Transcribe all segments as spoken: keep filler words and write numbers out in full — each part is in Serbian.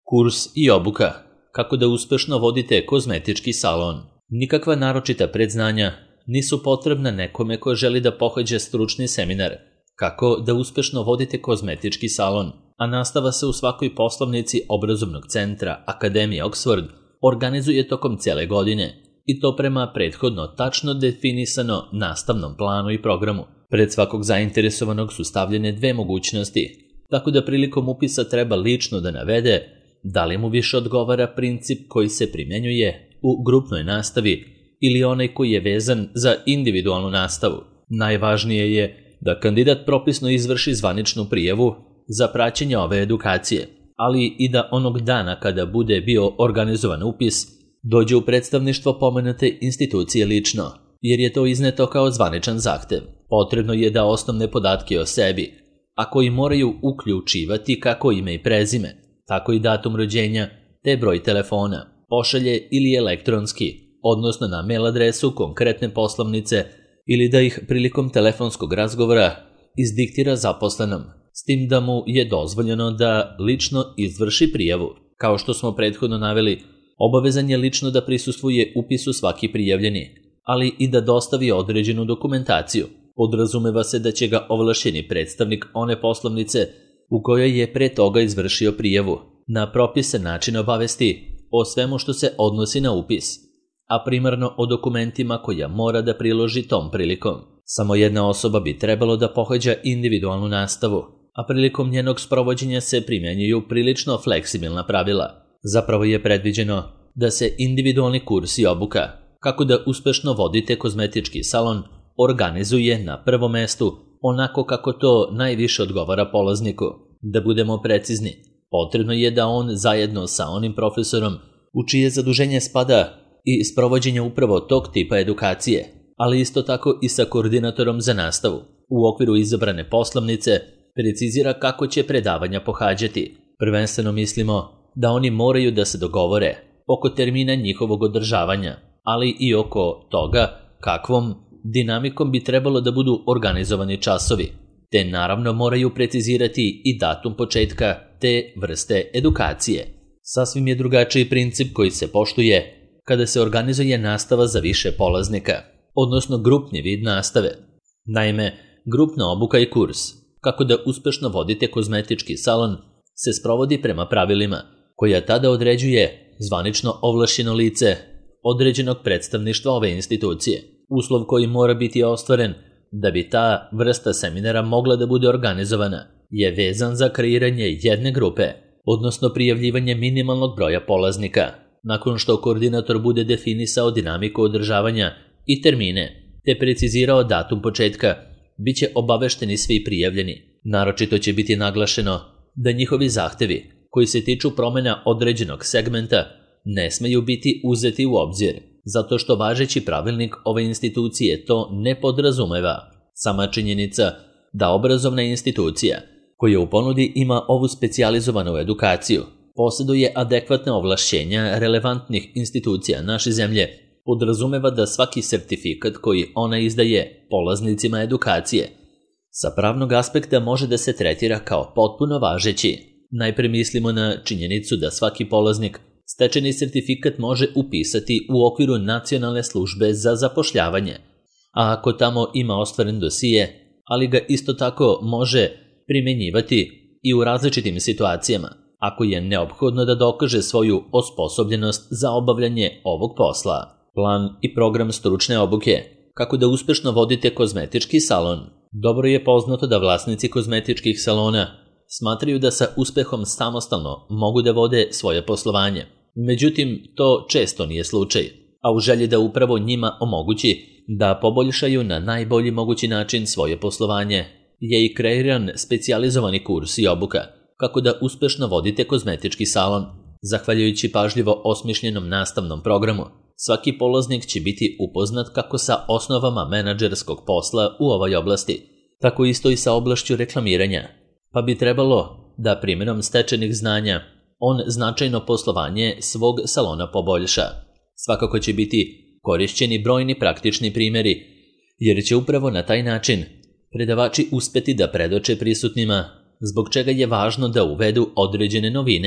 Kurs i obuka. Kako da uspešno vodite kozmetički salon. Nikakva naročita predznanja nisu potrebna nekome ko želi da pohađa stručni seminar. Kako da uspešno vodite kozmetički salon, a nastava se u svakoj poslovnici obrazovnog centra Akademije Oxford organizuje tokom cele godine i to prema prethodno tačno definisano nastavnom planu i programu. Pred svakog zainteresovanog su stavljene dve mogućnosti, tako da prilikom upisa treba lično da navede da li mu više odgovara princip koji se primenjuje u grupnoj nastavi ili onaj koji je vezan za individualnu nastavu. Najvažnije je da kandidat propisno izvrši zvaničnu prijavu za praćenje ove edukacije, ali i da onog dana kada bude bio organizovan upis, dođe u predstavništvo pomenute institucije lično, jer je to izneto kao zvaničan zahtev. Potrebno je da osnovne podatke o sebi, a koji moraju uključivati kako ime i prezime, tako i datum rođenja, te broj telefona, pošalje ili elektronski, odnosno na mail adresu konkretne poslovnice ili da ih prilikom telefonskog razgovora izdiktira zaposlenom, s tim da mu je dozvoljeno da lično izvrši prijavu. Kao što smo prethodno naveli, obavezan je lično da prisustvuje upisu svaki prijavljeni, ali i da dostavi određenu dokumentaciju. Podrazumeva se da će ga ovlašćeni predstavnik one poslovnice u kojoj je pre toga izvršio prijavu na propisan način obavesti o svemu što se odnosi na upis, a primarno o dokumentima koja mora da priloži tom prilikom. Samo jedna osoba bi trebalo da pohađa individualnu nastavu, a prilikom njenog sprovođenja se primjenjuju prilično fleksibilna pravila. Zapravo je predviđeno da se individualni kurs i obuka, kako da uspešno vodite kozmetički salon, organizuje na prvom mestu onako kako to najviše odgovara polazniku. Da budemo precizni, potrebno je da on zajedno sa onim profesorom u čije zaduženje spada i sprovođenje upravo tog tipa edukacije, ali isto tako i sa koordinatorom za nastavu, u okviru izabrane poslovnice precizira kako će predavanja pohađati. Prvenstveno mislimo da oni moraju da se dogovore oko termina njihovog održavanja, ali i oko toga kakvom dinamikom bi trebalo da budu organizovani časovi, te naravno moraju precizirati i datum početka te vrste edukacije. Sasvim je drugačiji princip koji se poštuje kada se organizuje nastava za više polaznika, odnosno grupni vid nastave. Naime, grupna obuka i kurs, kako da uspešno vodite kozmetički salon, se sprovodi prema pravilima koja tada određuje zvanično ovlašćeno lice određenog predstavništva ove institucije. Uslov koji mora biti ostvaren da bi ta vrsta seminara mogla da bude organizovana je vezan za kreiranje jedne grupe, odnosno prijavljivanje minimalnog broja polaznika. Nakon što koordinator bude definisao dinamiku održavanja i termine, te precizirao datum početka, bit će obavešteni svi prijavljeni. Naročito će biti naglašeno da njihovi zahtevi, koji se tiču promjena određenog segmenta, ne smeju biti uzeti u obzir, zato što važeći pravilnik ove institucije to ne podrazumeva. Sama činjenica da obrazovna institucija koja u ponudi ima ovu specijalizovanu edukaciju posjeduje adekvatne ovlašćenja relevantnih institucija naše zemlje podrazumeva da svaki sertifikat koji ona izdaje polaznicima edukacije sa pravnog aspekta može da se tretira kao potpuno važeći. Najpre mislimo na činjenicu da svaki polaznik stečeni sertifikat može upisati u okviru Nacionalne službe za zapošljavanje, a ako tamo ima ostvaren dosije, ali ga isto tako može primjenjivati i u različitim situacijama, ako je neophodno da dokaže svoju osposobljenost za obavljanje ovog posla. Plan i program stručne obuke. Kako da uspešno vodite kozmetički salon. Dobro je poznato da vlasnici kozmetičkih salona smatraju da sa uspehom samostalno mogu da vode svoje poslovanje. Međutim, to često nije slučaj, a u želji da upravo njima omogući da poboljšaju na najbolji mogući način svoje poslovanje, je i kreiran specijalizovani kurs i obuka kako da uspešno vodite kozmetički salon. Zahvaljujući pažljivo osmišljenom nastavnom programu, svaki polaznik će biti upoznat kako sa osnovama menadžerskog posla u ovoj oblasti, tako isto i sa oblašću reklamiranja, pa bi trebalo da primjenom stečenih znanja on značajno poslovanje svog salona poboljša. Svakako će biti korišćeni brojni praktični primjeri, jer će upravo na taj način predavači uspeti da predoče prisutnima zbog čega je važno da uvedu određene novine,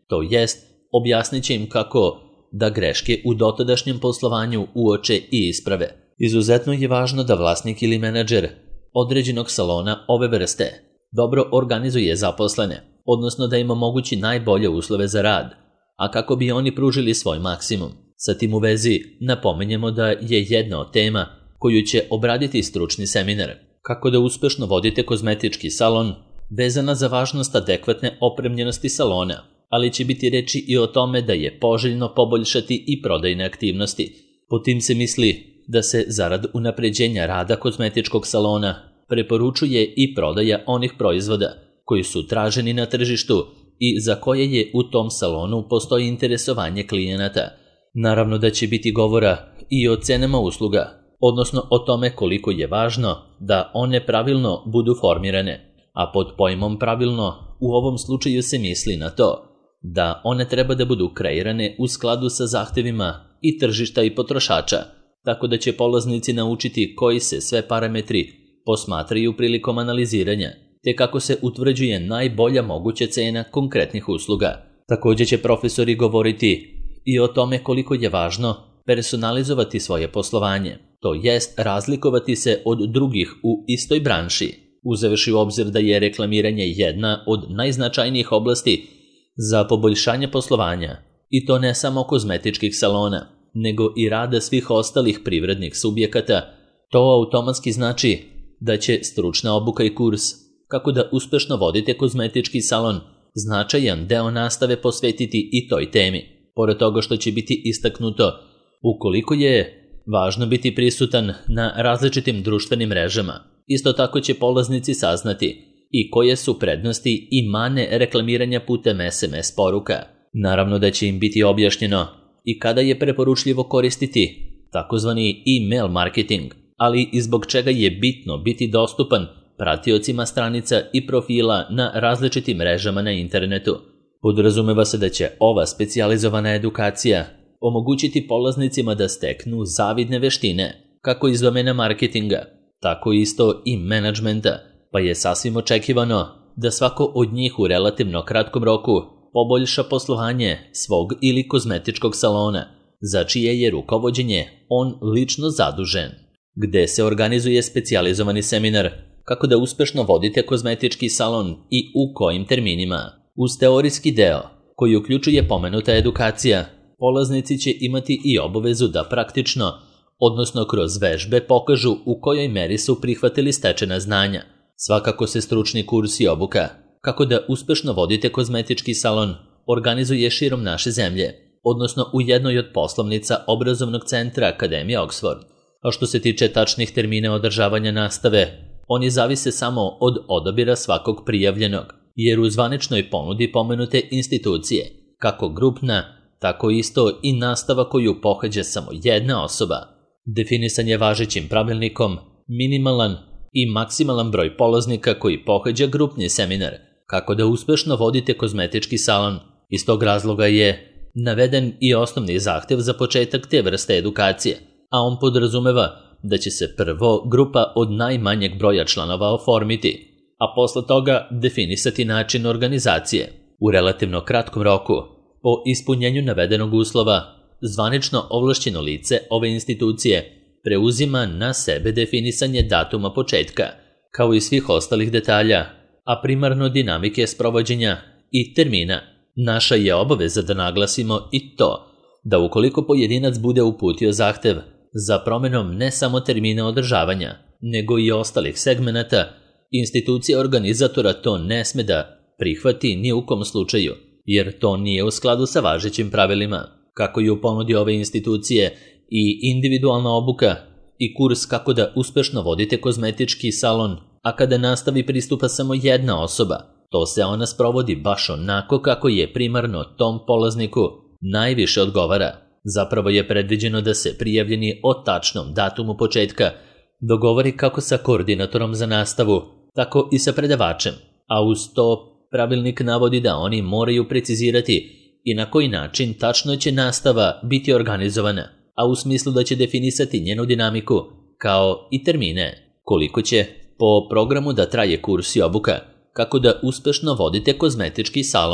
To jest, objasnit će im kako da greške u dotadašnjem poslovanju uoče i isprave. Izuzetno je važno da vlasnik ili menadžer određenog salona ove vrste dobro organizuje zaposlene, odnosno da im omogući najbolje uslove za rad, a kako bi oni pružili svoj maksimum. Sa tim u vezi napomenjemo da je jedna od tema koju će obraditi stručni seminar kako da uspešno vodite kozmetički salon vezana za važnost adekvatne opremljenosti salona, ali će biti reči i o tome da je poželjno poboljšati i prodajne aktivnosti. Po tim se misli da se zarad unapređenja rada kozmetičkog salona preporučuje i prodaja onih proizvoda koji su traženi na tržištu i za koje je u tom salonu postoji interesovanje klijenata. Naravno da će biti govora i o cenama usluga, odnosno o tome koliko je važno da one pravilno budu formirane, a pod pojmom pravilno u ovom slučaju se misli na to da one treba da budu kreirane u skladu sa zahtevima i tržišta i potrošača, tako da će polaznici naučiti koji se sve parametri posmatraju prilikom analiziranja, te kako se utvrđuje najbolja moguća cena konkretnih usluga. Također će profesori govoriti i o tome koliko je važno personalizovati svoje poslovanje, to jest razlikovati se od drugih u istoj branši, uzevši u obzir da je reklamiranje jedna od najznačajnijih oblasti za poboljšanje poslovanja, i to ne samo kozmetičkih salona, nego i rada svih ostalih privrednih subjekata. To automatski znači da će stručna obuka i kurs kako da uspešno vodite kozmetički salon značajan deo nastave posvetiti i toj temi, pored toga što će biti istaknuto ukoliko je važno biti prisutan na različitim društvenim mrežama. Isto tako će polaznici saznati i koje su prednosti i mane reklamiranja putem es em es poruka. Naravno da će im biti objašnjeno i kada je preporučljivo koristiti takozvani e-mail marketing, ali i zbog čega je bitno biti dostupan pratiocima stranica i profila na različitim mrežama na internetu. Podrazumeva se da će ova specijalizovana edukacija omogućiti polaznicima da steknu zavidne veštine, kako iz domena marketinga, tako isto i menadžmenta, pa je sasvim očekivano da svako od njih u relativno kratkom roku poboljša poslovanje svog ili kozmetičkog salona, za čije je rukovođenje on lično zadužen. Gde se organizuje specijalizovani seminar kako da uspešno vodite kozmetički salon i u kojim terminima. Uz teorijski deo, koji uključuje pomenuta edukacija, polaznici će imati i obavezu da praktično, odnosno kroz vežbe, pokažu u kojoj meri su prihvatili stečena znanja. Svakako se stručni kurs i obuka kako da uspešno vodite kozmetički salon organizuje širom naše zemlje, odnosno u jednoj od poslovnica obrazovnog centra Akademije Oxford. A što se tiče tačnih termina održavanja nastave, oni zavise samo od odabira svakog prijavljenog, jer u zvaničnoj ponudi pomenute institucije, kako grupna, tako isto i nastava koju pohađa samo jedna osoba. Definisan je važećim pravilnikom minimalan i maksimalan broj polaznika koji pohađa grupni seminar, kako da uspešno vodite kozmetički salon. Iz tog razloga je naveden i osnovni zahtev za početak te vrste edukacije, a on podrazumeva da će se prvo grupa od najmanjeg broja članova oformiti, a posle toga definisati način organizacije. U relativno kratkom roku, po ispunjenju navedenog uslova, zvanično ovlašćeno lice ove institucije preuzima na sebe definisanje datuma početka, kao i svih ostalih detalja, a primarno dinamike sprovođenja i termina. Naša je obaveza da naglasimo i to da ukoliko pojedinac bude uputio zahtev za promenom ne samo termina održavanja, nego i ostalih segmenata, institucija organizatora to ne sme da prihvati ni u kom slučaju, jer to nije u skladu sa važećim pravilima. Kako je u ponudi ove institucije i individualna obuka i kurs kako da uspešno vodite kozmetički salon, a kada nastavi pristupa samo jedna osoba, to se ona sprovodi baš onako kako je primarno tom polazniku najviše odgovara. Zapravo je predviđeno da se prijavljeni o tačnom datumu početka dogovori kako sa koordinatorom za nastavu, tako i sa predavačem, a uz to pravilnik navodi da oni moraju precizirati i na koji način tačno će nastava biti organizovana, a u smislu da će definisati njenu dinamiku, kao i termine, koliko će po programu da traje kurs i obuka, kako da uspešno vodite kozmetički salon.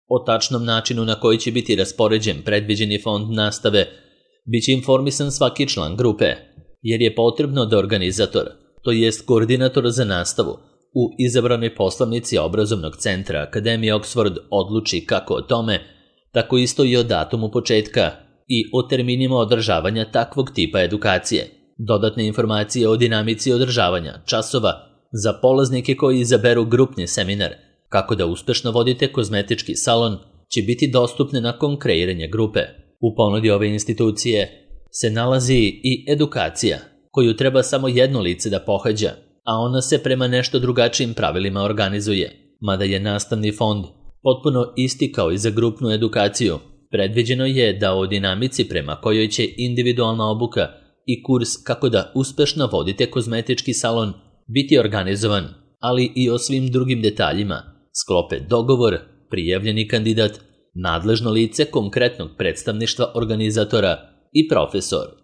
O tačnom načinu na koji će biti raspoređen predviđeni fond nastave biće informisan svaki član grupe, jer je potrebno da organizator, to jest koordinator za nastavu, u izabranoj poslovnici obrazovnog centra Akademije Oxford odluči kako o tome, tako isto i o datumu početka i o terminima održavanja takvog tipa edukacije. Dodatne informacije o dinamici održavanja časova za polaznike koji izaberu grupni seminar kako da uspešno vodite kozmetički salon će biti dostupne nakon kreiranja grupe. U ponudi ove institucije se nalazi i edukacija koju treba samo jedno lice da pohađa, a ona se prema nešto drugačijim pravilima organizuje. Mada je nastavni fond potpuno isti kao i za grupnu edukaciju, predviđeno je da o dinamici prema kojoj će individualna obuka i kurs kako da uspešno vodite kozmetički salon biti organizovan, ali i o svim drugim detaljima sklope dogovor, prijavljeni kandidat, nadležno lice konkretnog predstavništva organizatora i profesor.